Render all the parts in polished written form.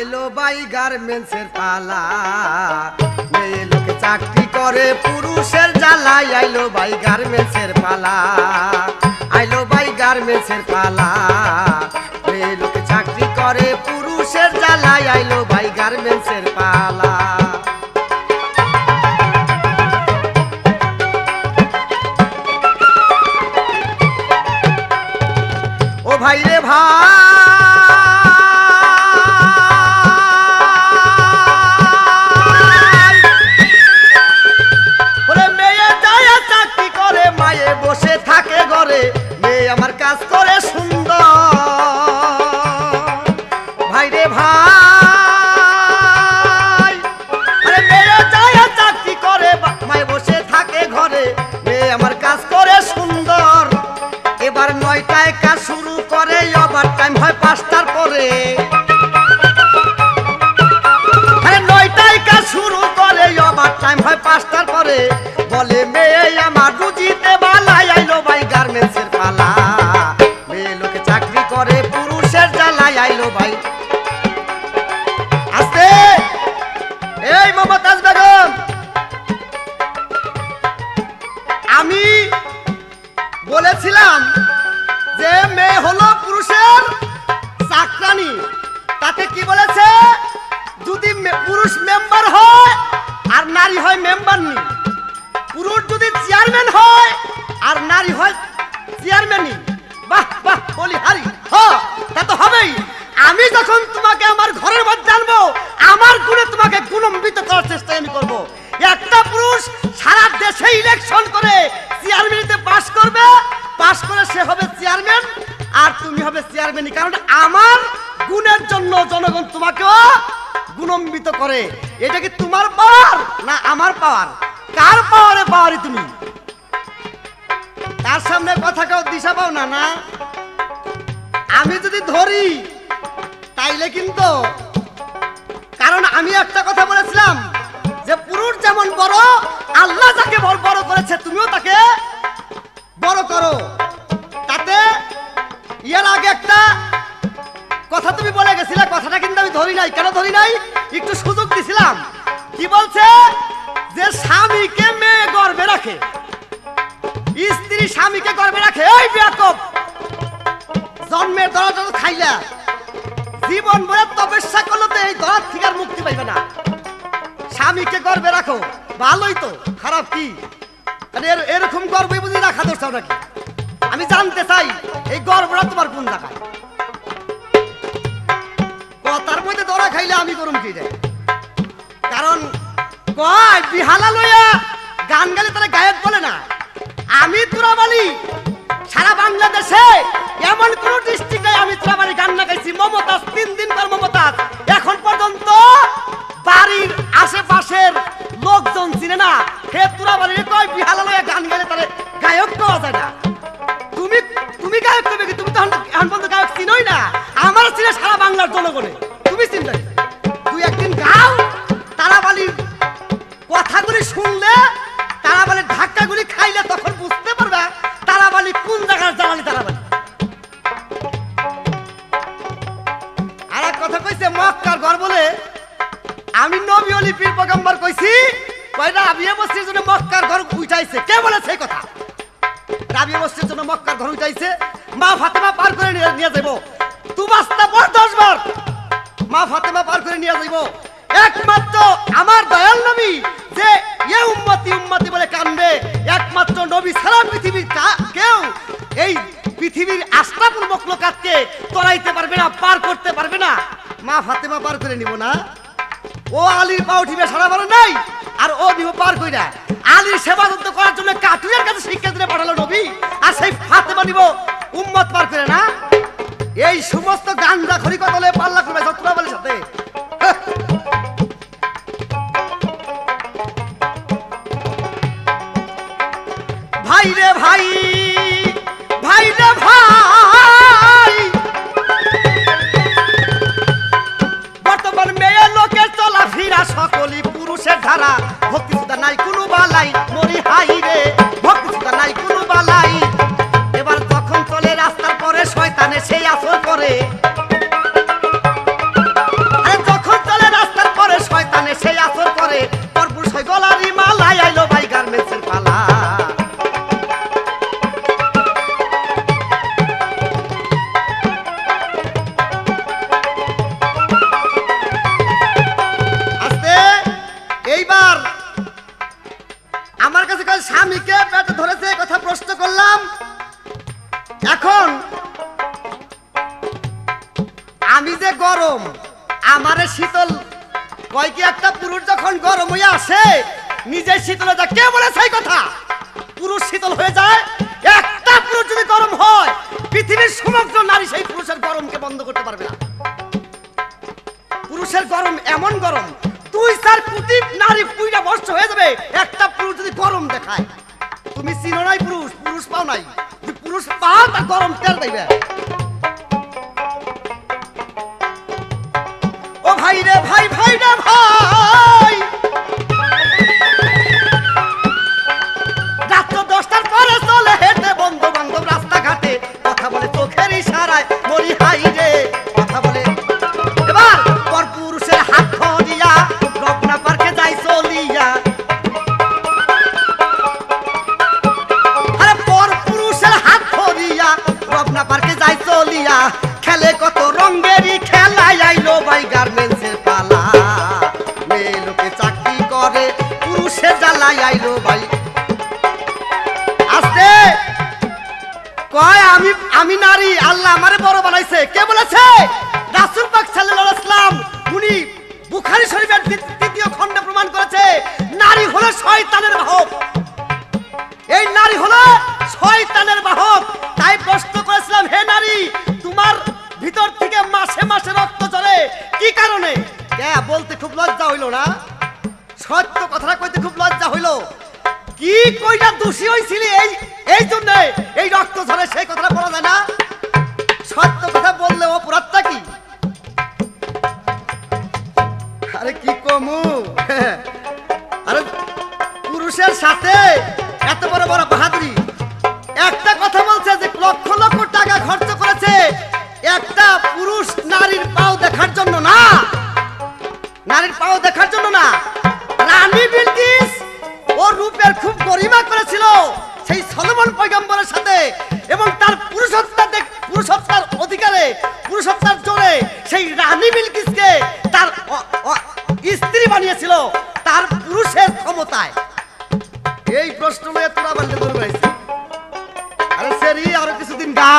আইলো বাই গার্মেন্টসের পালা, মেয়ে লোকে চাকরি করে পুরুষের জ্বালাই। আইলো বাই গার্মেন্টসের পালা, আইলো বাই গার্মেন্টসের পালা, মেয়ে লোকে চাকরি করে পুরুষের জ্বালাই। আইলো বাই গার্মেন্টসের পালা। ও ভাই রে ভাই, বসে থাকে ঘরে, মেয়ে আমার কাজ করে সুন্দর। ভাই রে ভাই, আরে মেয়ে যায় চাকরি করে, মায়ে বসে থাকে ঘরে, মেয়ে আমার কাজ করে সুন্দর। এবার 9টায় কাজ শুরু করে, ওভার টাইম হয় 5টার পরে। আরে 9টায় কাজ শুরু করে, ওভার টাইম হয় 5টার পরে। বলে মেয়ে আমার রুজিতে বালাই। আইলো ভাই গার্মেন্টসের পালা, মেয়ে লোকে চাকরি করে পুরুষের জ্বালাই। আইলো ভাই আস্তে, এই মমতাজ বেগম, আমি বলেছিলাম যে মেয়ে হলো পুরুষের চাকরানি। তাতে কি বলেছে, যদি পুরুষ মেম্বার হয় আর নারী হয় মেম্বার নি, পুরুষ যদি চেয়ারম্যান হয় আর নারী হয় চেয়ারম্যানই। বাহ বাহ বলি হারি, হ্যাঁ তা তো হবেই। আমি যখন তোমাকে আমার ঘরের মধ্যে আনবো, আমার গুণে তোমাকে গুণান্বিত করার চেষ্টা আমি করব। একটা পুরুষ সারা দেশে ইলেকশন করে চেয়ারম্যানিতে পাস করবে, পাস করে সে হবে চেয়ারম্যান আর তুমি হবে চেয়ারম্যানই। কারণ আমার গুণের জন্য জনগণ তোমাকেও গুণান্বিত করে। এটা কি তোমার পাওয়ার না আমার পাওয়ার? কার পাওয়ারে পাওয়ারি তুমি? তার সামনে কথা কেউ দিশা পাও না। না আমি যদি ধরি তাইলে কিন্তু, কারণ আমি একটা কথা বলেছিলাম যে পুরুষ যেমন বড়, আল্লাহ যাকে বড় করেছে তুমিও তাকে বড় করো। তাতে এর আগে একটা কথা তুমি বলে গেছিলে, কথাটা কিন্তু আমি ধরি নাই। কেন ধরি নাই? একটু সুযোগ দিছিলাম। কি বলছে যে স্বামীকে মেয়ে গর্ভে রাখে, স্ত্রী স্বামীকে গর্ভে রাখে। এই বেয়াকুব, জন্মের দরজা খাইলা, জীবন ভরে তপস্যা করলে তো এই দরজা থেকে আর মুক্তি পাইবে না। স্বামীকে গর্ভে রাখো, ভালোই তো, খারাপ কি? এরকম গর্ভই বুঝি রাখা দরকার নাকি? আমি জানতে চাই এই গর্ভটা তোমার কোন জায়গায়? কথার মধ্যে দরা খাইলে আমি করুম কি যায়? কারণ কয় বিহালা লইয়া গান গালে তারা গায়ক বলে না। আমি তুরাবালি সারা বাংলাদেশে এমন কোন ডিস্ট্রিক্টে আমি তুরাবালি গান না গাইছি। মমতাজ 3 দিন পর মমতাজ, এখন পর্যন্ত বাড়ির আশেপাশের লোকজন চিনে না। হে তুরাবালি কয় বিহালা লইয়া গান গালে তারা গায়ক পাওয়া যায় না। তুমি গায়ক কবে কি? তুমি তো এখন পর্যন্ত গায়ক চিনোই না। আমার চিনে সারা বাংলার জনগণে, তুমি চিন্তা তুই একদিন গাও। তারাবালির কথাগুলি শুনলে, তারাবালির ধাক্কাগুলি খাইলে তখন বুঝতে পারবে তারাবালি কোন জায়গার জ্বালানি। তারাবালি আর এক কথা কইছে মক্কার ঘর বলে। আমি নবী ওলি পীর পয়গম্বর কইছি, কয়টা রাবিয়া মসজিদের জন্য মক্কার ঘর উঠাইছে। কে বলেছে এই কথা? রাবিয়া মসজিদের জন্য মক্কার ঘর উঠাইছে। মা ফাতেমা পার করে নিয়ে যাইব। তুবাস্তা পর 10 বার মা ফাতেমা পার করে নিয়ে যাইব। একমাত্র আমার দয়াল নবী যে এ উম্মতি উম্মতি বলে কান্দে, একমাত্র নবী সারা পৃথিবীর কেউ এই পৃথিবীর আশরাফুল মখলুকাতকে তরাইতে পারবে না, পার করতে পারবে না। মা ফাতেমা পার করে নিব না? ও আলীর পা উঠিবে সারা বড় নাই, আর ও দিব পার কইরা। আলীর সেবা যত্ন করার জন্য কাটুরের কাছে শিক্ষা দিতে পাঠালো নবী, আর সেই ফাতেমা নিব উম্মত পার করে না? এই সমস্ত গাঞ্জা খড়ি কতলে পাল্লা করবে তুরাবালির সাথে। ভাই রে ভাই, ভাই রে ভাই, বর্তমান মেয়ে লোকের চলাফেরা সকলই পুরুষের ধারা। ভক্তি সুদা নাই কোনো বালাই, মরি হাই রে ভক্তি সুদা নাই কোনো বালাই। এবার যখন চলে রাস্তার পরে শয়তানে সেই আসর করে। আরে ছয় গলারি মালাই আইলো ভাই গার্মেন্টসের পালা। আস্তে এইবার আমার কাছে কাল স্বামীকে পেটে ধরেছে কথা প্রশ্ন করলাম। এখন আমি যে গরম আমারে শীতল কয় কি একটা পুরুষ যখন গরম হয়ে আসে নিজে শীতল হয়ে যায়। কে বলেছে এই কথা? পুরুষ শীতল হয়ে যায়। একটা পুরুষ যদি গরম হয় পৃথিবীর সমগ্র নারী সেই পুরুষের গরমকে বন্ধ করতে পারবে না। পুরুষের গরম এমন গরম 2-4 কোটি নারী পুইরা বর্ষ হয়ে যাবে একটা পুরুষ যদি গরম দেখায়। তুমি চিনো নাই পুরুষ, পুরুষ পাও নাই, পুরুষ পাও তার গরম টের পাইবে। ও ভাই রে ভাই, ভাই রে ভাই, রাত্র 10টার পরে চলে হেঁটে বন্ধু বান্ধব রাস্তাঘাটে কথা বলে চোখের ইশারায় মরি হাই রে কথা বলে। এবার পর পুরুষের হাত ধরিয়া রবনা পার্কে যাই চলিয়া। আরে পর পুরুষের হাত ধরিয়া রবনা পার্কে যাই চলিয়া খেলে কত রঙেরই খেলায় আইলো ভাই গার্মেন্টসের পালা। মেয়ে লোকে চাকরি করে পুরুষের জ্বালায় আইলো ভাই। আস্তে কয় আমি নারী, আল্লাহ আমারে বড় বানাইছে। কে বলেছে? রাসূল পাক সাল্লাল্লাহু আলাইহি ওয়াসাল্লাম। উনি বুখারী শরীফের 3য় খণ্ডে প্রমাণ করেছে নারী হলো শয়তানের বাহক। এই নারী হলো শয়তানের বাহক। তাই প্রশ্ন করেছিলাম, হে নারী তোমার ভিতর থেকে মাসে মাসে রক্ত ঝরে কি কারণে? বলতে খুব লজ্জা হইল না? সত্য কথাটা কইতে খুব লজ্জা হইল। কি কইটা দোষী হইছিলি এই জন্য এই রক্ত ঝরে সেই কথাটা বলা যায় না? সত্য কথা বললে অপরাধটা কি? আরে কি কমু? আরে পুরুষের সাথে এত বড় বড় বাহাদুরি। একটা কথা বলছে যে লক্ষ লক্ষ টাকা খরচ করেছে একটা পুরুষ নারীর পাও দেখার জন্য না, নারীর পাও দেখার জন্য না। রানী বিলকিস ও রূপের খুব গরিমা করেছিল সেই সলোমন পয়গম্বরের সাথে এবং তার পুরুষত্বের অধিকারে পুরুষত্বের জোরে সেই রানী বিলকিসকে তার স্ত্রী বানিয়েছিল তার পুরুষের ক্ষমতায়। এই প্রশ্ন নিয়ে তোরা বলতে পারছিস? আরে সেরি আরো কিছুদিন গা।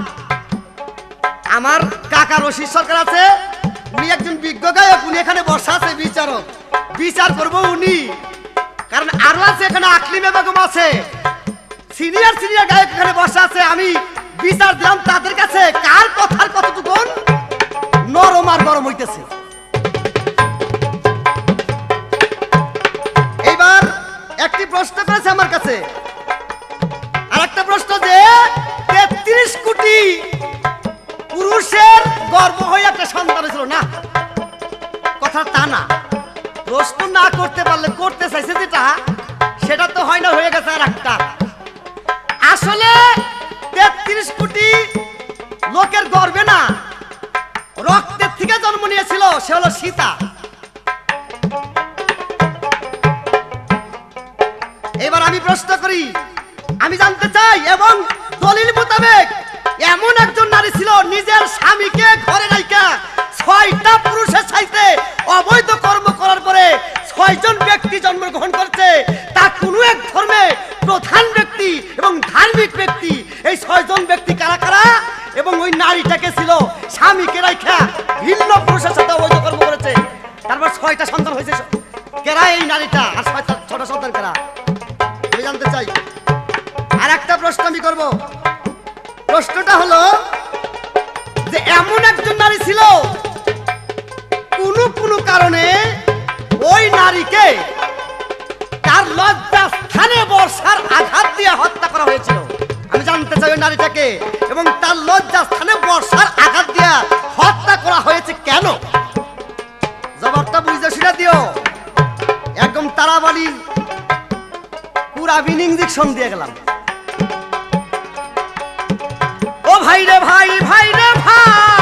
আমার কাকা রশিদ সরকার আছে, উনি একজন বিজ্ঞ গায়ক, উনি এখানে বসা আছে বিচারক, বিচার করবো উনি। কারণ আরো আছে এখানে আকলিমে বেগম আছে, সিনিয়র গায়ক এখানে বসা আছে। আমি বিচার দিলাম তাদের কাছে কার কথার কতটুকু নরম আর গরম হইতেছে। এইবার একটি প্রশ্ন করেছে আমার কাছে, আর একটা প্রশ্ন যে 33 কোটি পুরুষের গর্ভ হয়ে একটা সন্তান ছিল না, কথা তা না। প্রশ্ন না করতে পারলে করতে চাইছে যেটা সেটা তো হয় না, হয়ে গেছে আর একটা। আসলে 33 কোটি লোকের গর্ভে না, রক্তের থেকে জন্ম নিয়েছিল, সে হলো সীতা। এবার আমি প্রশ্ন করি, আমি জানতে চাই, এবং দলিল মোতাবেক এমন একজন নারী ছিল নিজের স্বামীকে ঘরে রাইখা 6টা পুরুষের সাথে অবৈধ কর্ম করার পরে 6 জন ব্যক্তি জন্মগ্রহণ করছে। তা কোনো এক ধর্মে প্রধান ব্যক্তি এবং ধার্মিক ব্যক্তি। এই 6 জন ব্যক্তি কারা কারা? এবং ওই নারীটাকে ছিল স্বামীকে রাইখা ভিন্ন পুরুষের সাথে অবৈধ কর্ম করেছে, তারপর 6টা সন্তান হয়েছে। কেরা এই নারীটা আর 6টা সন্তান কেরা? আমি জানতে চাই। আর একটা প্রশ্ন আমি করব, প্রশ্নটা হলো যে এমন একজন নারী ছিল কোন কারণে ওই নারীকে তার লজ্জা স্থানে বর্ষার আঘাত দিয়ে হত্যা করা হয়েছিল। আমি জানতে চাই ওই নারীটাকে এবং তার লজ্জা স্থানে বর্ষার আঘাত দিয়ে হত্যা করা হয়েছে কেন? জবাবটা বুঝে শুনে দিও। একদম তারাবাড়ি পুরা ইঞ্জেকশন দিয়ে গেলাম। ও ভাই রে ভাই, ভাই রে ভাই,